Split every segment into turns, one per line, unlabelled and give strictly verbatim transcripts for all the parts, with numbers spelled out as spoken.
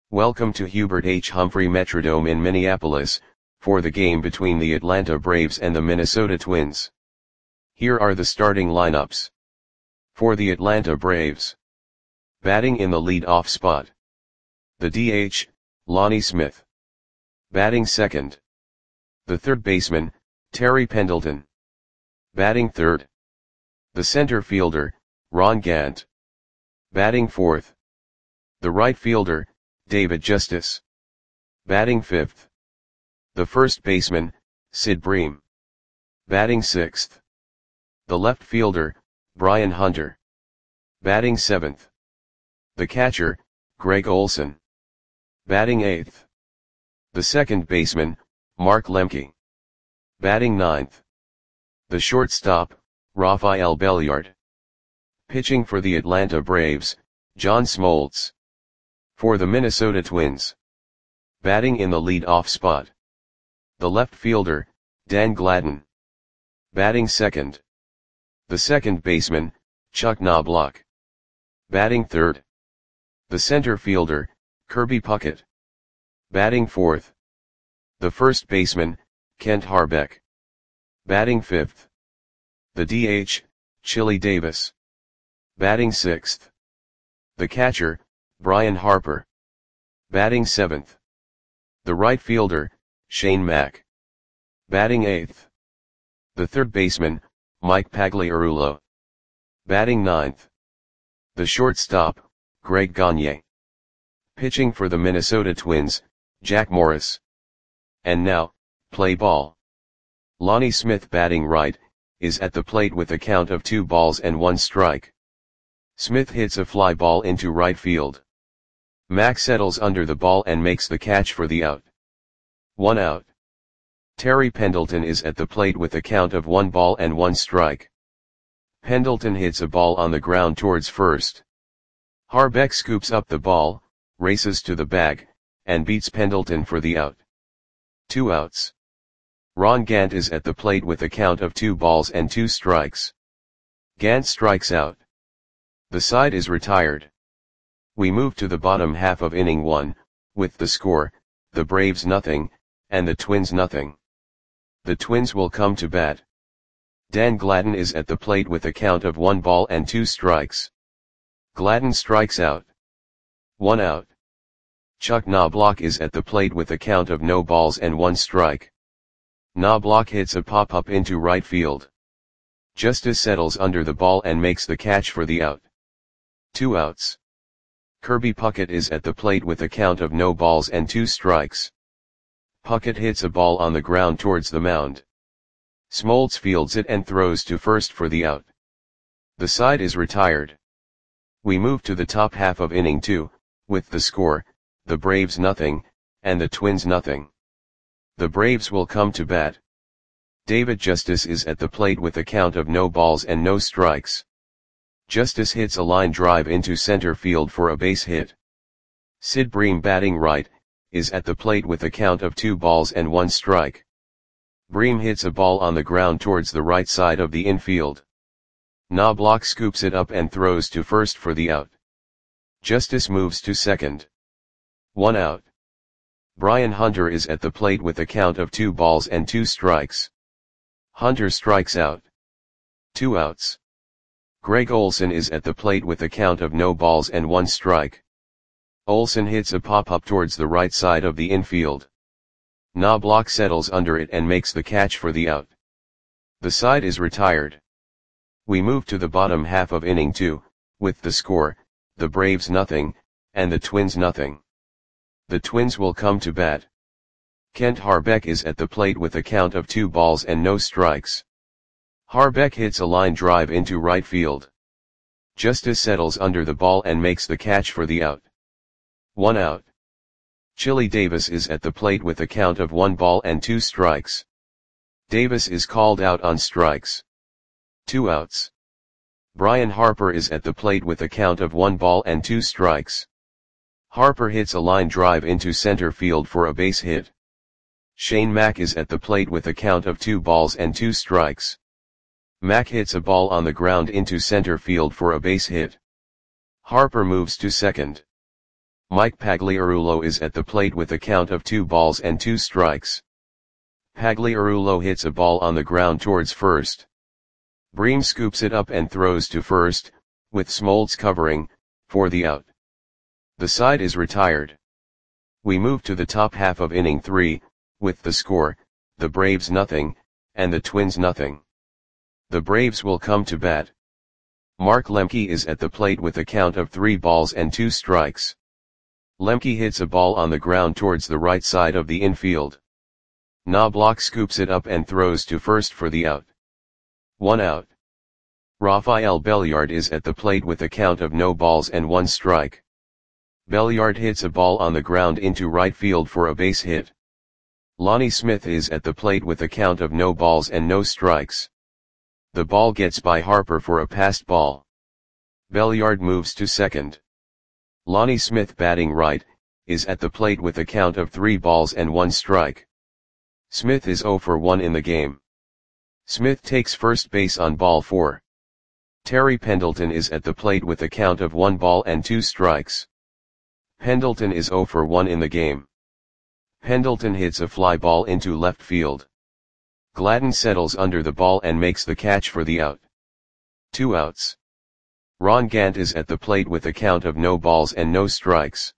Welcome to Hubert H. Humphrey Metrodome in Minneapolis, for the game between the Atlanta Braves and the Minnesota Twins. Here are the starting lineups. For the Atlanta Braves. Batting in the lead-off spot. The D H, Lonnie Smith. Batting second. The third baseman, Terry Pendleton. Batting third. The center fielder, Ron Gant. Batting fourth. The right fielder, David Justice. Batting fifth. The first baseman, Sid Bream. Batting sixth. The left fielder, Brian Hunter. Batting seventh. The catcher, Greg Olson. Batting eighth. The second baseman, Mark Lemke. Batting ninth. The shortstop, Rafael Belliard. Pitching for the Atlanta Braves, John Smoltz. For the Minnesota Twins. Batting in the lead-off spot. The left fielder, Dan Gladden. Batting second. The second baseman, Chuck Knobloch. Batting third. The center fielder, Kirby Puckett. Batting fourth. The first baseman, Kent Harbeck. Batting fifth. The D H, Chili Davis. Batting sixth. The catcher, Brian Harper. Batting seventh. The right fielder, Shane Mack. Batting eighth. The third baseman, Mike Pagliarulo. Batting ninth. The shortstop, Greg Gagne. Pitching for the Minnesota Twins, Jack Morris. And now, play ball. Lonnie Smith, batting right, is at the plate with a count of two balls and one strike. Smith hits a fly ball into right field. Mack settles under the ball and makes the catch for the out. One out. Terry Pendleton is at the plate with a count of one ball and one strike. Pendleton hits a ball on the ground towards first. Harbeck scoops up the ball, races to the bag, and beats Pendleton for the out. Two outs. Ron Gant is at the plate with a count of two balls and two strikes. Gant strikes out. The side is retired. We move to the bottom half of inning one, with the score, the Braves nothing, and the Twins nothing. The Twins will come to bat. Dan Gladden is at the plate with a count of one ball and two strikes. Gladden strikes out. One out. Chuck Knobloch is at the plate with a count of no balls and one strike. Knobloch hits a pop-up into right field. Justice settles under the ball and makes the catch for the out. Two outs. Kirby Puckett is at the plate with a count of no balls and two strikes. Puckett hits a ball on the ground towards the mound. Smoltz fields it and throws to first for the out. The side is retired. We move to the top half of inning two, with the score, the Braves nothing, and the Twins nothing. The Braves will come to bat. David Justice is at the plate with a count of no balls and no strikes. Justice hits a line drive into center field for a base hit. Sid Bream, batting right, is at the plate with a count of two balls and one strike. Bream hits a ball on the ground towards the right side of the infield. Knobloch scoops it up and throws to first for the out. Justice moves to second. One out. Brian Hunter is at the plate with a count of two balls and two strikes. Hunter strikes out. Two outs. Greg Olson is at the plate with a count of no balls and one strike. Olson hits a pop-up towards the right side of the infield. Knobloch settles under it and makes the catch for the out. The side is retired. We move to the bottom half of inning two, with the score, the Braves nothing, and the Twins nothing. The Twins will come to bat. Kent Harbeck is at the plate with a count of two balls and no strikes. Harbeck hits a line drive into right field. Justice settles under the ball and makes the catch for the out. One out. Chili Davis is at the plate with a count of one ball and two strikes. Davis is called out on strikes. Two outs. Brian Harper is at the plate with a count of one ball and two strikes. Harper hits a line drive into center field for a base hit. Shane Mack is at the plate with a count of two balls and two strikes. Mack hits a ball on the ground into center field for a base hit. Harper moves to second. Mike Pagliarulo is at the plate with a count of two balls and two strikes. Pagliarulo hits a ball on the ground towards first. Bream scoops it up and throws to first, with Smoltz covering, for the out. The side is retired. We move to the top half of inning three, with the score, the Braves nothing, and the Twins nothing. The Braves will come to bat. Mark Lemke is at the plate with a count of three balls and two strikes. Lemke hits a ball on the ground towards the right side of the infield. Knobloch scoops it up and throws to first for the out. One out. Rafael Belliard is at the plate with a count of no balls and one strike. Belliard hits a ball on the ground into right field for a base hit. Lonnie Smith is at the plate with a count of no balls and no strikes. The ball gets by Harper for a passed ball. Belliard moves to second. Lonnie Smith, batting right, is at the plate with a count of three balls and one strike. Smith is oh for one in the game. Smith takes first base on ball four. Terry Pendleton is at the plate with a count of one ball and two strikes. Pendleton is oh for one in the game. Pendleton hits a fly ball into left field. Gladden settles under the ball and makes the catch for the out. Two outs. Ron Gant is at the plate with a count of no balls and no strikes.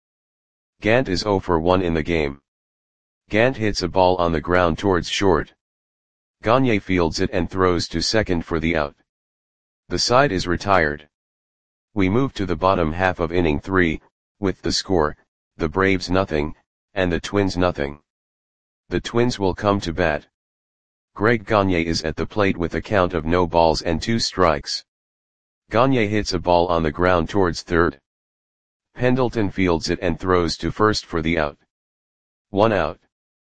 Gant is oh for one in the game. Gant hits a ball on the ground towards short. Gagne fields it and throws to second for the out. The side is retired. We move to the bottom half of inning three, with the score, the Braves nothing, and the Twins nothing. The Twins will come to bat. Greg Gagne is at the plate with a count of no balls and two strikes. Gagne hits a ball on the ground towards third. Pendleton fields it and throws to first for the out. One out.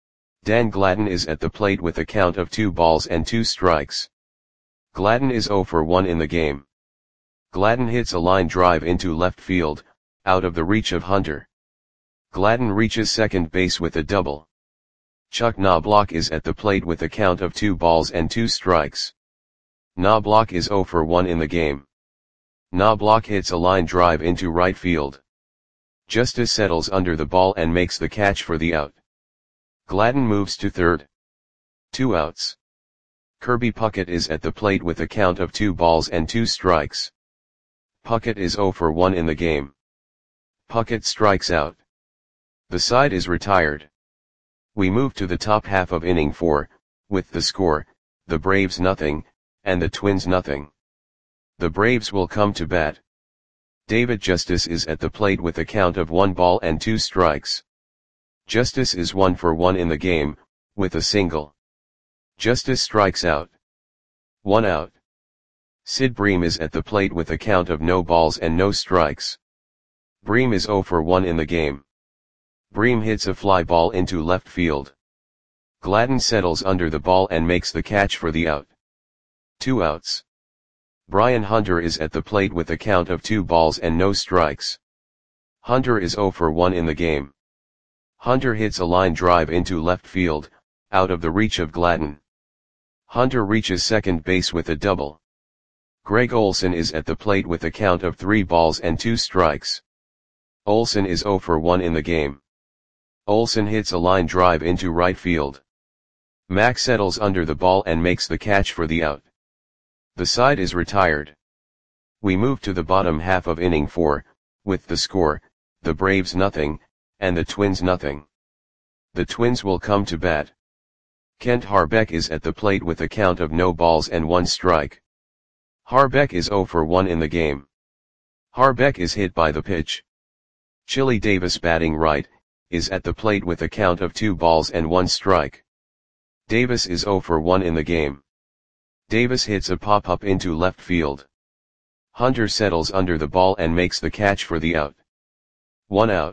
Dan Gladden is at the plate with a count of two balls and two strikes. Gladden is oh for one in the game. Gladden hits a line drive into left field, out of the reach of Hunter. Gladden reaches second base with a double. Chuck Knobloch is at the plate with a count of two balls and two strikes. Knobloch is oh for one in the game. Knobloch hits a line drive into right field. Justice settles under the ball and makes the catch for the out. Gladden moves to third. Two outs. Kirby Puckett is at the plate with a count of two balls and two strikes. Puckett is oh for one in the game. Puckett strikes out. The side is retired. We move to the top half of inning four, with the score, the Braves nothing, and the Twins nothing. The Braves will come to bat. David Justice is at the plate with a count of one ball and two strikes. Justice is one for one in the game, with a single. Justice strikes out. One out. Sid Bream is at the plate with a count of no balls and no strikes. Bream is oh for one in the game. Bream hits a fly ball into left field. Gladden settles under the ball and makes the catch for the out. Two outs. Brian Hunter is at the plate with a count of two balls and no strikes. Hunter is oh for one in the game. Hunter hits a line drive into left field, out of the reach of Gladden. Hunter reaches second base with a double. Greg Olson is at the plate with a count of three balls and two strikes. Olson is oh for one in the game. Olson hits a line drive into right field. Mack settles under the ball and makes the catch for the out. The side is retired. We move to the bottom half of inning four, with the score, the Braves nothing, and the Twins nothing. The Twins will come to bat. Kent Harbeck is at the plate with a count of no balls and one strike. Harbeck is oh for one in the game. Harbeck is hit by the pitch. Chili Davis, batting right, is at the plate with a count of two balls and one strike. Davis is oh for one in the game. Davis hits a pop-up into left field. Hunter settles under the ball and makes the catch for the out. One out.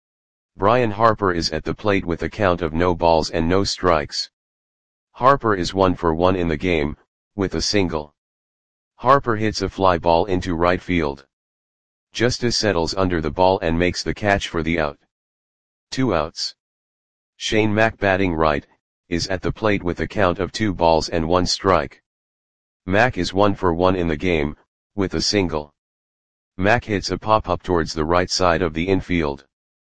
Brian Harper is at the plate with a count of no balls and no strikes. Harper is one for one in the game, with a single. Harper hits a fly ball into right field. Justice settles under the ball and makes the catch for the out. Two outs. Shane Mack, batting right, is at the plate with a count of two balls and one strike. Mack is one for one in the game, with a single. Mack hits a pop-up towards the right side of the infield.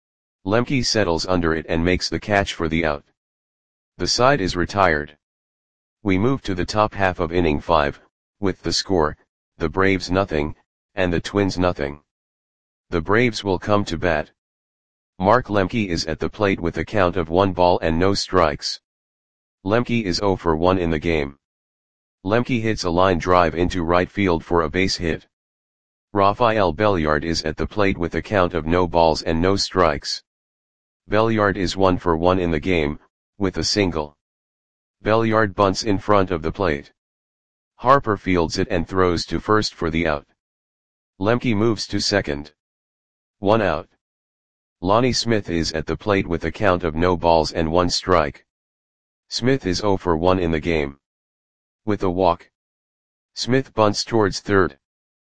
Lemke settles under it and makes the catch for the out. The side is retired. We move to the top half of inning five, with the score, the Braves nothing, and the Twins nothing. The Braves will come to bat. Mark Lemke is at the plate with a count of one ball and no strikes. Lemke is zero for one in the game. Lemke hits a line drive into right field for a base hit. Rafael Belliard is at the plate with a count of no balls and no strikes. Belliard is one for one in the game, with a single. Belliard bunts in front of the plate. Harper fields it and throws to first for the out. Lemke moves to second. One out. Lonnie Smith is at the plate with a count of no balls and one strike. Smith is zero for one in the game. With a walk. Smith bunts towards third.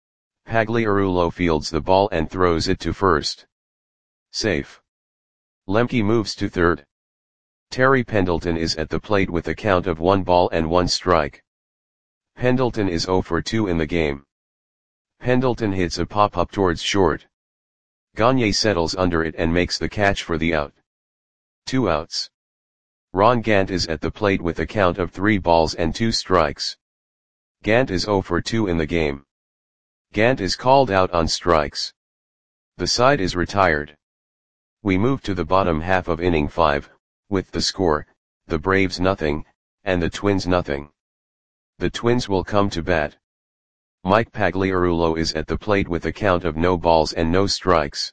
Pagliarulo fields the ball and throws it to first. Safe. Lemke moves to third. Terry Pendleton is at the plate with a count of one ball and one strike. Pendleton is zero for two in the game. Pendleton hits a pop-up towards short. Gagne settles under it and makes the catch for the out. Two outs. Ron Gant is at the plate with a count of three balls and two strikes. Gant is zero for two in the game. Gant is called out on strikes. The side is retired. We move to the bottom half of inning five, with the score, the Braves nothing, and the Twins nothing. The Twins will come to bat. Mike Pagliarulo is at the plate with a count of no balls and no strikes.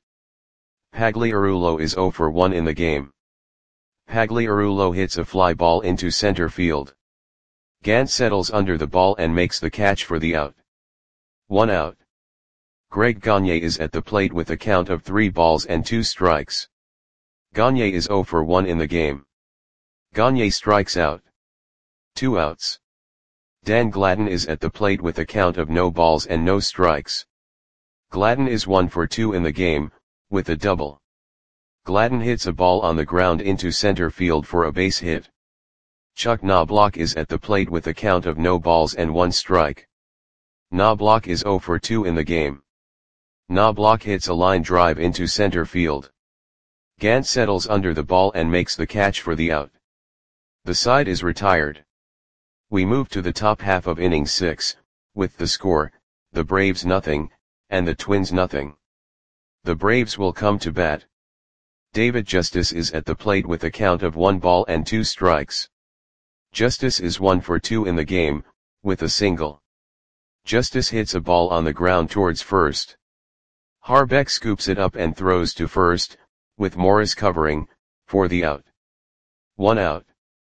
Pagliarulo is zero for one in the game. Pagliarulo hits a fly ball into center field. Gant settles under the ball and makes the catch for the out. One out. Greg Gagne is at the plate with a count of three balls and two strikes. Gagne is zero for one in the game. Gagne strikes out. Two outs. Dan Gladden is at the plate with a count of no balls and no strikes. Gladden is one for two in the game, with a double. Gladden hits a ball on the ground into center field for a base hit. Chuck Knobloch is at the plate with a count of no balls and one strike. Knobloch is zero for two in the game. Knobloch hits a line drive into center field. Gant settles under the ball and makes the catch for the out. The side is retired. We move to the top half of inning six, with the score, the Braves nothing, and the Twins nothing. The Braves will come to bat. David Justice is at the plate with a count of one ball and two strikes. Justice is one for two in the game, with a single. Justice hits a ball on the ground towards first. Harbeck scoops it up and throws to first, with Morris covering, for the out. One out.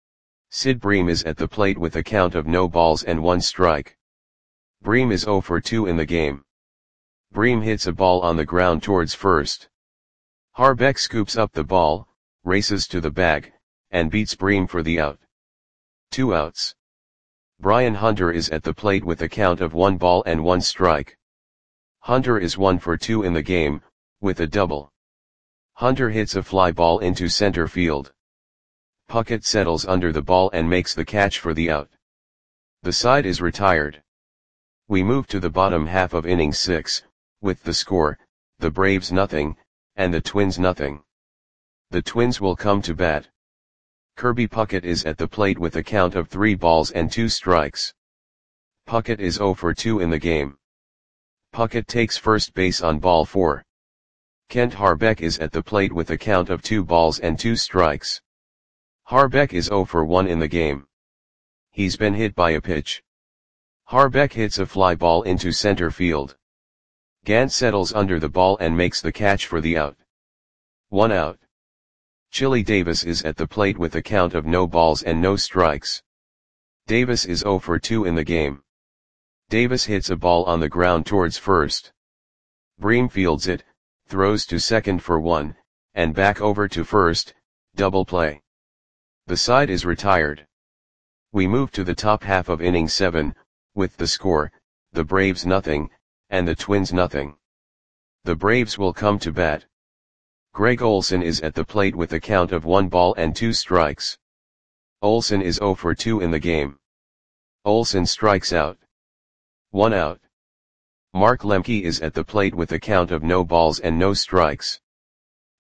Sid Bream is at the plate with a count of no balls and one strike. Bream is zero for two in the game. Bream hits a ball on the ground towards first. Harbeck scoops up the ball, races to the bag, and beats Bream for the out. Two outs. Brian Hunter is at the plate with a count of one ball and one strike. Hunter is one for two in the game, with a double. Hunter hits a fly ball into center field. Puckett settles under the ball and makes the catch for the out. The side is retired. We move to the bottom half of inning six, with the score, the Braves nothing, and the Twins nothing. The Twins will come to bat. Kirby Puckett is at the plate with a count of three balls and two strikes. Puckett is zero for two in the game. Puckett takes first base on ball four. Kent Harbeck is at the plate with a count of two balls and two strikes. Harbeck is zero for one in the game. He's been hit by a pitch. Harbeck hits a fly ball into center field. Gant settles under the ball and makes the catch for the out. One out. Chili Davis is at the plate with a count of no balls and no strikes. Davis is zero for two in the game. Davis hits a ball on the ground towards first. Bream fields it, throws to second for one, and back over to first, double play. The side is retired. We move to the top half of inning seven, with the score, the Braves nothing, and the Twins nothing. The Braves will come to bat. Greg Olson is at the plate with a count of one ball and two strikes. Olson is zero for two in the game. Olson strikes out. One out. Mark Lemke is at the plate with a count of no balls and no strikes.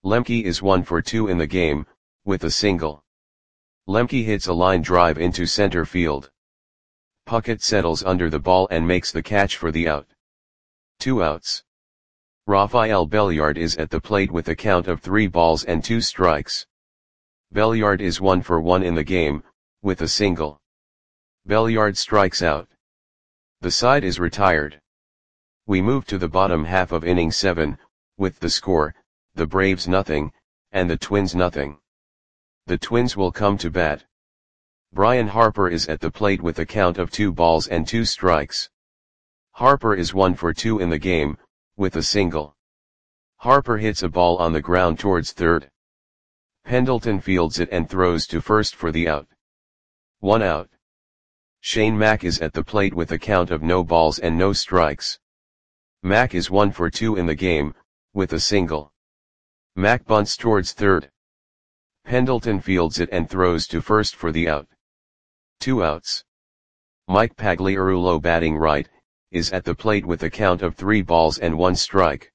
Lemke is one for two in the game, with a single. Lemke hits a line drive into center field. Puckett settles under the ball and makes the catch for the out. Two outs. Rafael Belliard is at the plate with a count of three balls and two strikes. Belliard is one for one in the game, with a single. Belliard strikes out. The side is retired. We move to the bottom half of inning seven, with the score, the Braves nothing, and the Twins nothing. The Twins will come to bat. Brian Harper is at the plate with a count of two balls and two strikes. Harper is one for two in the game, with a single. Harper hits a ball on the ground towards third. Pendleton fields it and throws to first for the out. One out. Shane Mack is at the plate with a count of no balls and no strikes. Mack is one for two in the game, with a single. Mack bunts towards third. Pendleton fields it and throws to first for the out. Two outs. Mike Pagliarulo, batting right, is at the plate with a count of three balls and one strike.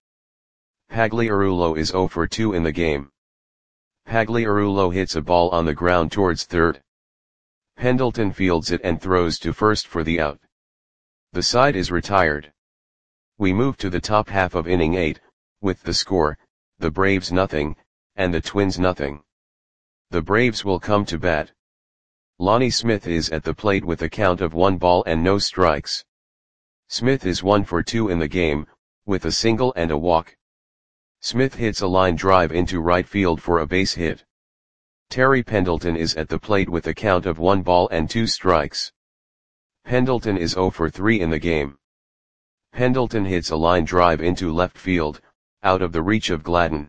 Pagliarulo is zero for two in the game. Pagliarulo hits a ball on the ground towards third. Pendleton fields it and throws to first for the out. The side is retired. We move to the top half of inning eight, with the score, the Braves nothing, and the Twins nothing. The Braves will come to bat. Lonnie Smith is at the plate with a count of one ball and no strikes. Smith is one for two in the game, with a single and a walk. Smith hits a line drive into right field for a base hit. Terry Pendleton is at the plate with a count of one ball and two strikes. Pendleton is zero for three in the game. Pendleton hits a line drive into left field, out of the reach of Gladden.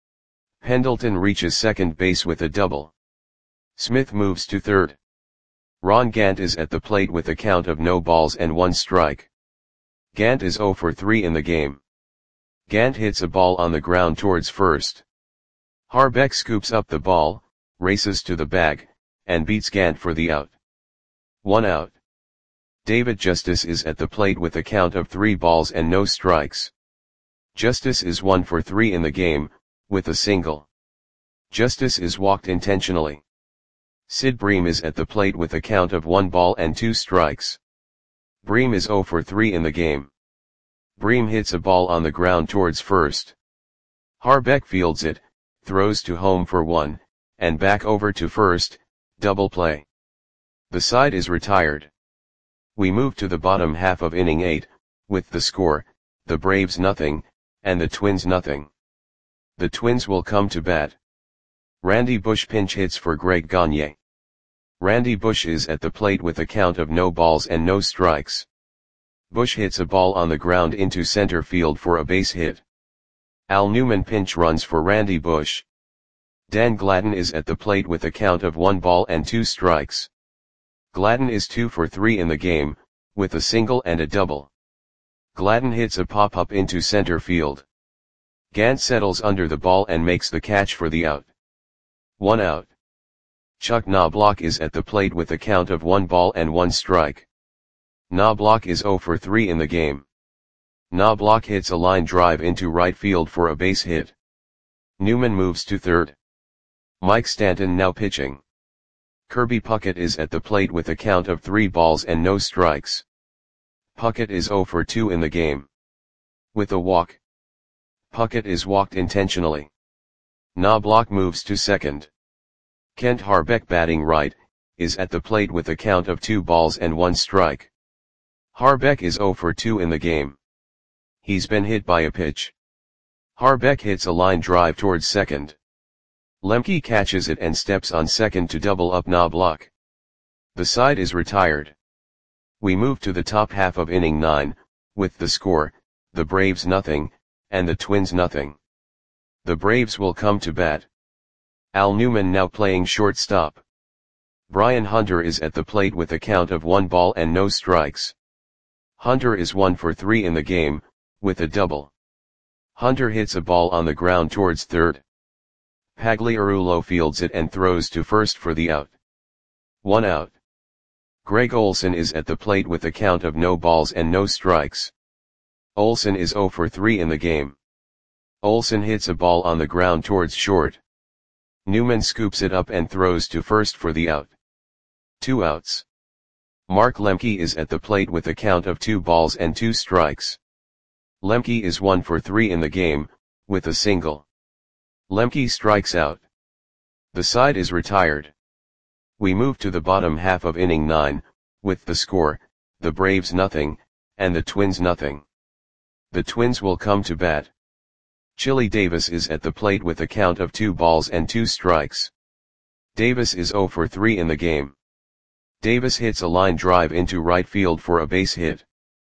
Pendleton reaches second base with a double. Smith moves to third. Ron Gant is at the plate with a count of no balls and one strike. Gant is zero for three in the game. Gant hits a ball on the ground towards first. Harbeck scoops up the ball, races to the bag, and beats Gant for the out. One out. David Justice is at the plate with a count of three balls and no strikes. Justice is one for three in the game, with a single. Justice is walked intentionally. Sid Bream is at the plate with a count of one ball and two strikes. Bream is zero for three in the game. Bream hits a ball on the ground towards first. Harbeck fields it, throws to home for one, and back over to first, double play. The side is retired. We move to the bottom half of inning eight, with the score, the Braves nothing, and the Twins nothing. The Twins will come to bat. Randy Bush pinch hits for Greg Gagne. Randy Bush is at the plate with a count of no balls and no strikes. Bush hits a ball on the ground into center field for a base hit. Al Newman pinch runs for Randy Bush. Dan Gladden is at the plate with a count of one ball and two strikes. Gladden is two for three in the game, with a single and a double. Gladden hits a pop-up into center field. Gant settles under the ball and makes the catch for the out. One out. Chuck Knobloch is at the plate with a count of one ball and one strike. Knobloch is zero for three in the game. Knobloch hits a line drive into right field for a base hit. Newman moves to third. Mike Stanton now pitching. Kirby Puckett is at the plate with a count of three balls and no strikes. Puckett is zero for two in the game. With a walk. Puckett is walked intentionally. Knobloch moves to second. Kent Harbeck, batting right, is at the plate with a count of two balls and one strike. Harbeck is zero for two in the game. He's been hit by a pitch. Harbeck hits a line drive towards second. Lemke catches it and steps on second to double up Knobloch. The side is retired. We move to the top half of inning nine, with the score, the Braves nothing, and the Twins nothing. The Braves will come to bat. Al Newman now playing shortstop. Brian Hunter is at the plate with a count of one ball and no strikes. Hunter is one for three in the game, with a double. Hunter hits a ball on the ground towards third. Pagliarulo fields it and throws to first for the out. One out. Greg Olson is at the plate with a count of no balls and no strikes. Olson is zero for three in the game. Olsen hits a ball on the ground towards short. Newman scoops it up and throws to first for the out. Two outs. Mark Lemke is at the plate with a count of two balls and two strikes. Lemke is one for three in the game, with a single. Lemke strikes out. The side is retired. We move to the bottom half of inning nine, with the score, the Braves nothing, and the Twins nothing. The Twins will come to bat. Chili Davis is at the plate with a count of two balls and two strikes. Davis is zero for three in the game. Davis hits a line drive into right field for a base hit.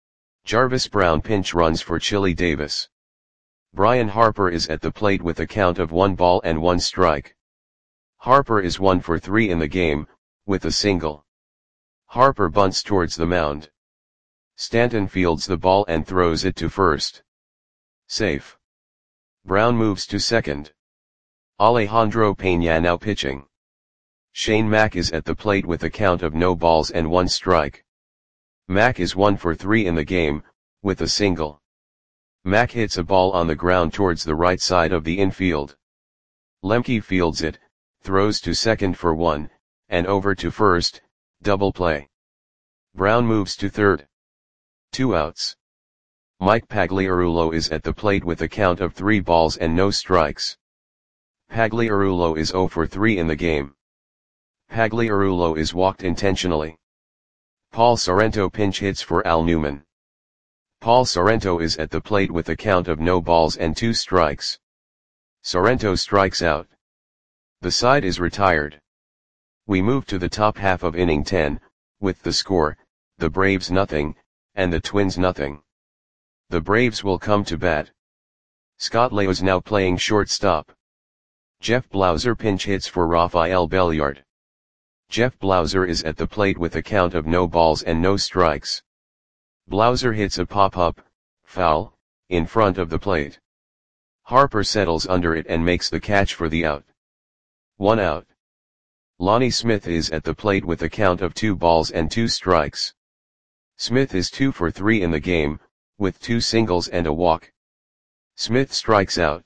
Jarvis Brown pinch runs for Chili Davis. Brian Harper is at the plate with a count of one ball and one strike. Harper is one for three in the game, with a single. Harper bunts towards the mound. Stanton fields the ball and throws it to first. Safe. Brown moves to second. Alejandro Peña now pitching. Shane Mack is at the plate with a count of no balls and one strike. Mack is one for three in the game, with a single. Mack hits a ball on the ground towards the right side of the infield. Lemke fields it, throws to second for one, and over to first, double play. Brown moves to third. Two outs. Mike Pagliarulo is at the plate with a count of three balls and no strikes. Pagliarulo is zero for three in the game. Pagliarulo is walked intentionally. Paul Sorrento pinch hits for Al Newman. Paul Sorrento is at the plate with a count of no balls and two strikes. Sorrento strikes out. The side is retired. We move to the top half of inning ten, with the score, the Braves nothing, and the Twins nothing. The Braves will come to bat. Scott Leo is now playing shortstop. Jeff Blauser pinch hits for Rafael Belliard. Jeff Blauser is at the plate with a count of no balls and no strikes. Blauser hits a pop-up, foul, in front of the plate. Harper settles under it and makes the catch for the out. One out. Lonnie Smith is at the plate with a count of two balls and two strikes. Smith is two for three in the game, with two singles and a walk. Smith strikes out.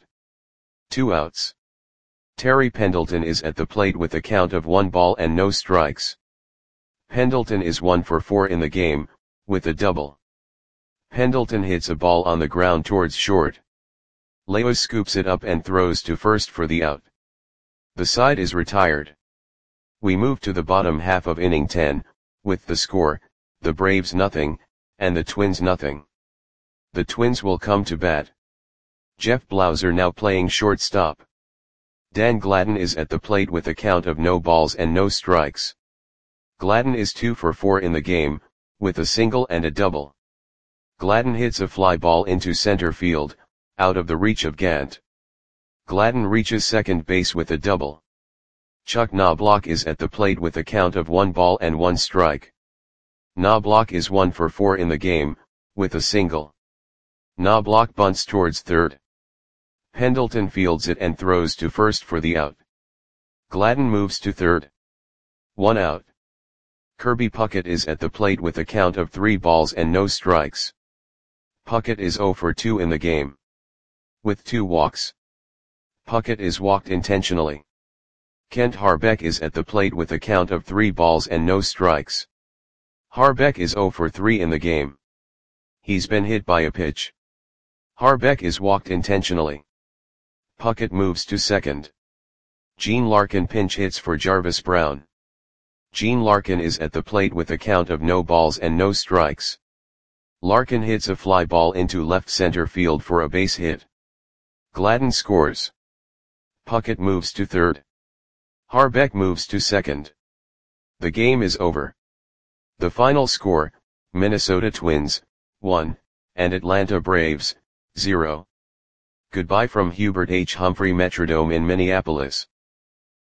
Two outs. Terry Pendleton is at the plate with a count of one ball and no strikes. Pendleton is one for four in the game, with a double. Pendleton hits a ball on the ground towards short. Leo scoops it up and throws to first for the out. The side is retired. We move to the bottom half of inning ten, with the score, the Braves nothing, and the Twins nothing. The Twins will come to bat. Jeff Blauser now playing shortstop. Dan Gladden is at the plate with a count of no balls and no strikes. Gladden is two for four in the game, with a single and a double. Gladden hits a fly ball into center field, out of the reach of Gant. Gladden reaches second base with a double. Chuck Knobloch is at the plate with a count of one ball and one strike. Knobloch is one for four in the game, with a single. Knobloch bunts towards third. Pendleton fields it and throws to first for the out. Gladden moves to third. One out. Kirby Puckett is at the plate with a count of three balls and no strikes. Puckett is zero for two in the game. With two walks. Puckett is walked intentionally. Kent Harbeck is at the plate with a count of three balls and no strikes. Harbeck is zero for three in the game. He's been hit by a pitch. Harbeck is walked intentionally. Puckett moves to second. Gene Larkin pinch hits for Jarvis Brown. Gene Larkin is at the plate with a count of no balls and no strikes. Larkin hits a fly ball into left center field for a base hit. Gladden scores. Puckett moves to third. Harbeck moves to second. The game is over. The final score, Minnesota Twins, one, and Atlanta Braves, zero. Goodbye from Hubert H. Humphrey Metrodome in Minneapolis.